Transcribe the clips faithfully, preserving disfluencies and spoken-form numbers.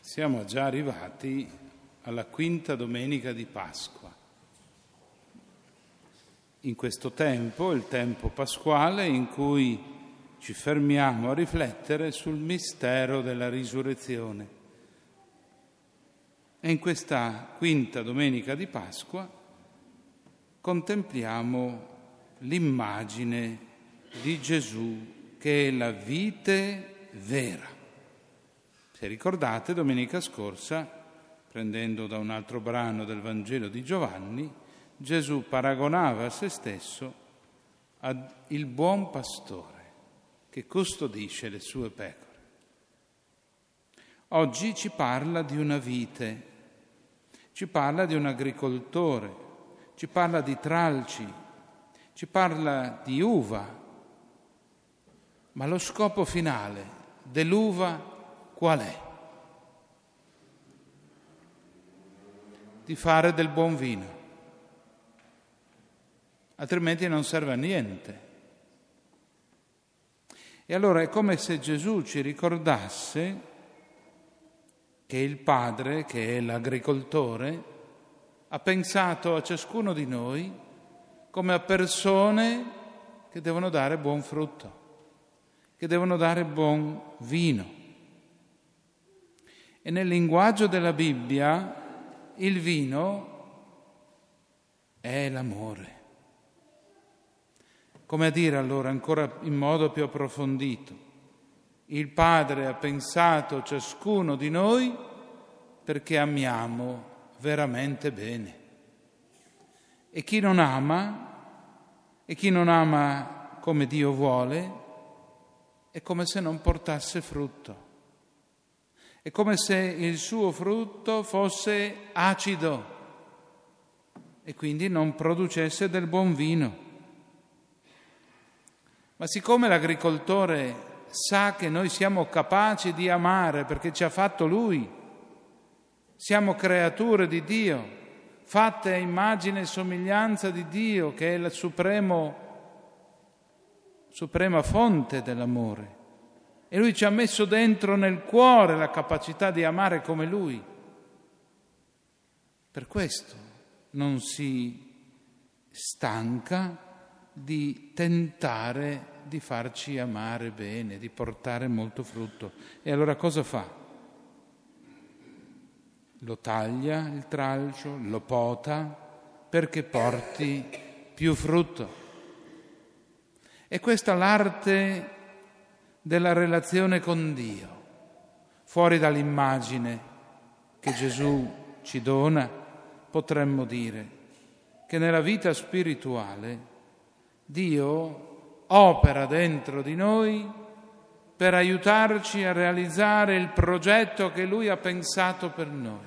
Siamo già arrivati alla quinta domenica di Pasqua. In questo tempo, il tempo pasquale, in cui ci fermiamo a riflettere sul mistero della risurrezione. E in questa quinta domenica di Pasqua contempliamo l'immagine di Gesù che è la vite vera. Se ricordate, domenica scorsa, prendendo da un altro brano del Vangelo di Giovanni, Gesù paragonava a se stesso al buon pastore che custodisce le sue pecore. Oggi ci parla di una vite, ci parla di un agricoltore, ci parla di tralci, ci parla di uva, ma lo scopo finale dell'uva qual è? Di fare del buon vino, altrimenti non serve a niente. E allora è come se Gesù ci ricordasse che il Padre, che è l'agricoltore, ha pensato a ciascuno di noi come a persone che devono dare buon frutto, che devono dare buon vino. E nel linguaggio della Bibbia il vino è l'amore. Come a dire allora ancora in modo più approfondito, il Padre ha pensato ciascuno di noi perché amiamo veramente bene. E chi non ama, e chi non ama come Dio vuole, è come se non portasse frutto. È come se il suo frutto fosse acido e quindi non producesse del buon vino. Ma siccome l'agricoltore sa che noi siamo capaci di amare perché ci ha fatto Lui, siamo creature di Dio, fatte a immagine e somiglianza di Dio, che è la supremo, suprema fonte dell'amore. E Lui ci ha messo dentro nel cuore la capacità di amare come Lui. Per questo non si stanca di tentare di farci amare bene, di portare molto frutto. E allora cosa fa? Lo taglia il tralcio, lo pota perché porti più frutto. E questa è l'arte della relazione con Dio, fuori dall'immagine che Gesù ci dona, potremmo dire che nella vita spirituale Dio opera dentro di noi per aiutarci a realizzare il progetto che Lui ha pensato per noi.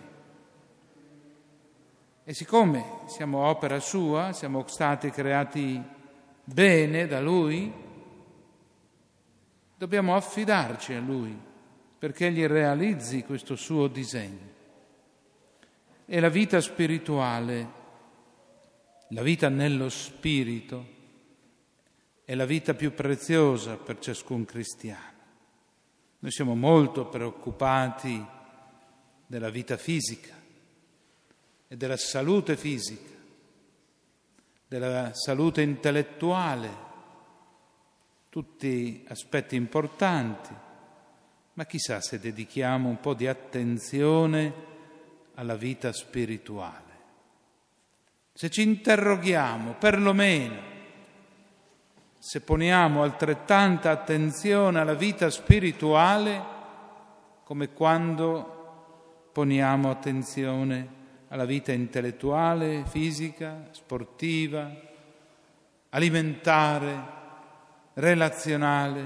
E siccome siamo opera sua, siamo stati creati bene da Lui, dobbiamo affidarci a Lui perché Egli realizzi questo suo disegno. E la vita spirituale, la vita nello Spirito, è la vita più preziosa per ciascun cristiano. Noi siamo molto preoccupati della vita fisica e della salute fisica, della salute intellettuale, tutti aspetti importanti, ma chissà se dedichiamo un po' di attenzione alla vita spirituale. Se ci interroghiamo, perlomeno, se poniamo altrettanta attenzione alla vita spirituale come quando poniamo attenzione alla vita intellettuale, fisica, sportiva, alimentare, relazionale.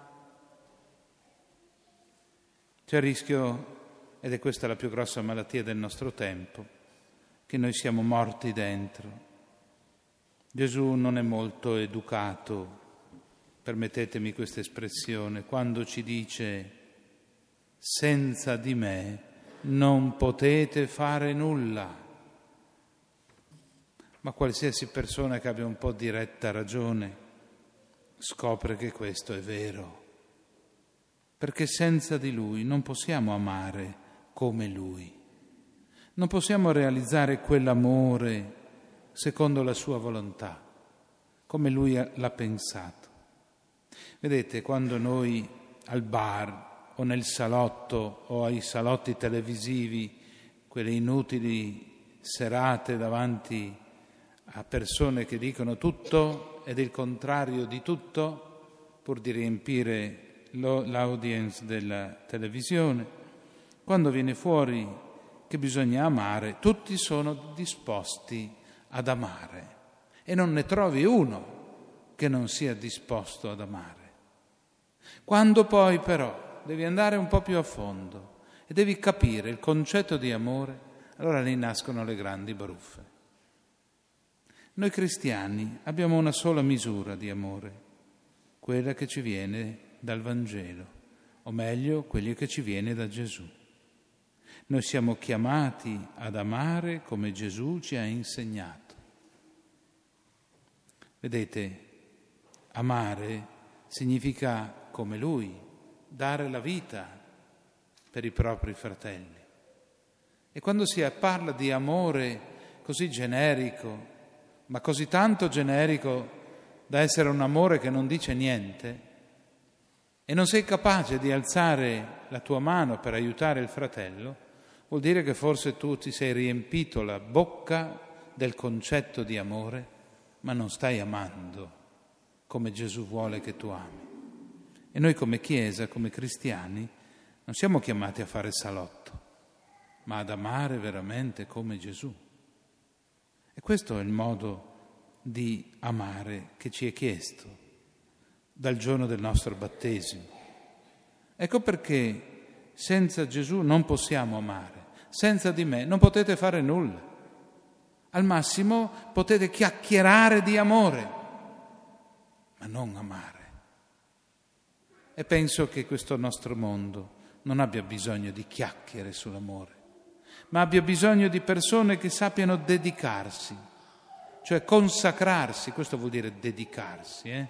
C'è il rischio, ed è questa la più grossa malattia del nostro tempo, che noi siamo morti dentro. Gesù non è molto educato, permettetemi questa espressione, quando ci dice senza di me non potete fare nulla. Ma qualsiasi persona che abbia un po' di retta ragione scopre che questo è vero, perché senza di Lui non possiamo amare come Lui. Non possiamo realizzare quell'amore secondo la sua volontà, come Lui l'ha pensato. Vedete, quando noi al bar o nel salotto o ai salotti televisivi, quelle inutili serate davanti a persone che dicono tutto ed il contrario di tutto, pur di riempire l'audience della televisione, quando viene fuori che bisogna amare, tutti sono disposti ad amare e non ne trovi uno che non sia disposto ad amare. Quando poi però devi andare un po' più a fondo e devi capire il concetto di amore, allora lì nascono le grandi baruffe. Noi cristiani abbiamo una sola misura di amore, quella che ci viene dal Vangelo, o meglio, quella che ci viene da Gesù. Noi siamo chiamati ad amare come Gesù ci ha insegnato. Vedete, amare significa, come Lui, dare la vita per i propri fratelli. E quando si parla di amore così generico, ma così tanto generico da essere un amore che non dice niente, e non sei capace di alzare la tua mano per aiutare il fratello, vuol dire che forse tu ti sei riempito la bocca del concetto di amore, ma non stai amando come Gesù vuole che tu ami. E noi come Chiesa, come cristiani, non siamo chiamati a fare salotto, ma ad amare veramente come Gesù. E questo è il modo di amare che ci è chiesto dal giorno del nostro battesimo. Ecco perché senza Gesù non possiamo amare. Senza di me non potete fare nulla. Al massimo potete chiacchierare di amore, ma non amare. E penso che questo nostro mondo non abbia bisogno di chiacchiere sull'amore, ma abbia bisogno di persone che sappiano dedicarsi, cioè consacrarsi. Questo vuol dire dedicarsi, eh?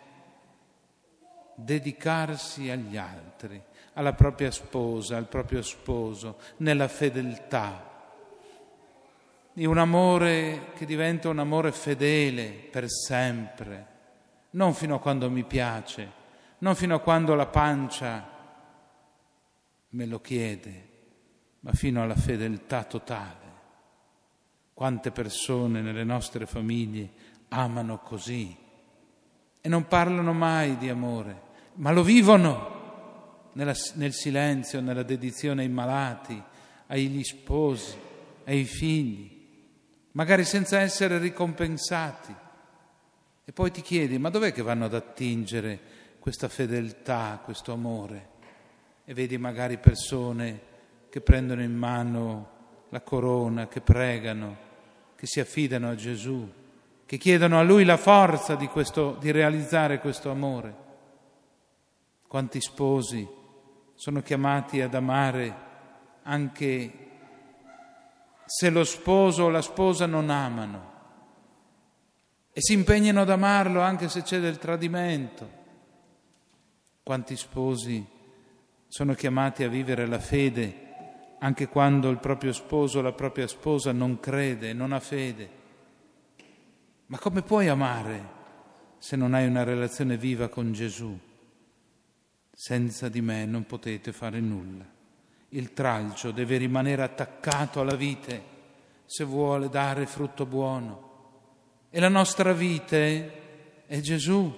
Dedicarsi agli altri, alla propria sposa, al proprio sposo, nella fedeltà, di un amore che diventa un amore fedele per sempre, non fino a quando mi piace, non fino a quando la pancia me lo chiede, ma fino alla fedeltà totale. Quante persone nelle nostre famiglie amano così e non parlano mai di amore, ma lo vivono nella, nel silenzio, nella dedizione ai malati, agli sposi, ai figli, magari senza essere ricompensati. E poi ti chiedi, ma dov'è che vanno ad attingere questa fedeltà, questo amore? E vedi magari persone che prendono in mano la corona, che pregano, che si affidano a Gesù, che chiedono a Lui la forza di, questo, di realizzare questo amore. Quanti sposi sono chiamati ad amare anche se lo sposo o la sposa non amano, e si impegnano ad amarlo anche se c'è del tradimento. Quanti sposi sono chiamati a vivere la fede anche quando il proprio sposo o la propria sposa non crede, non ha fede. Ma come puoi amare se non hai una relazione viva con Gesù? Senza di me non potete fare nulla. Il tralcio deve rimanere attaccato alla vite se vuole dare frutto buono. E la nostra vite è Gesù.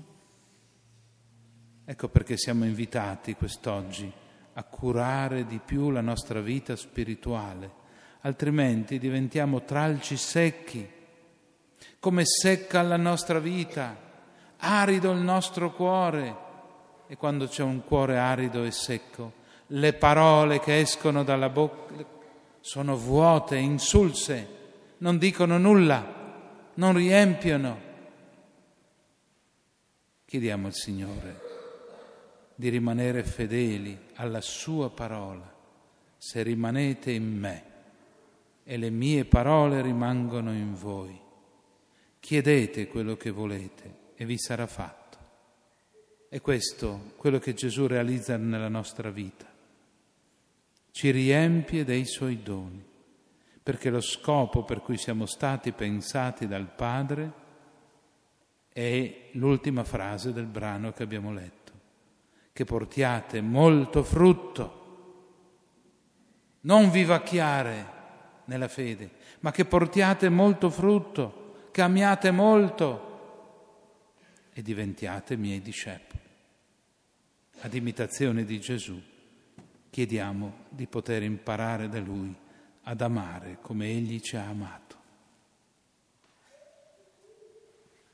Ecco perché siamo invitati quest'oggi a curare di più la nostra vita spirituale, altrimenti diventiamo tralci secchi, come secca la nostra vita, arido il nostro cuore. E quando c'è un cuore arido e secco, le parole che escono dalla bocca sono vuote, insulse, non dicono nulla, non riempiono. Chiediamo al Signore di rimanere fedeli alla sua parola. Se rimanete in me e le mie parole rimangono in voi, chiedete quello che volete e vi sarà fatto. È questo quello che Gesù realizza nella nostra vita. ci riempie dei suoi doni, perché lo scopo per cui siamo stati pensati dal Padre è l'ultima frase del brano che abbiamo letto, che portiate molto frutto, non vivacchiare nella fede, ma che portiate molto frutto, che amiate molto e diventiate miei discepoli. Ad imitazione di Gesù chiediamo di poter imparare da Lui ad amare come Egli ci ha amato.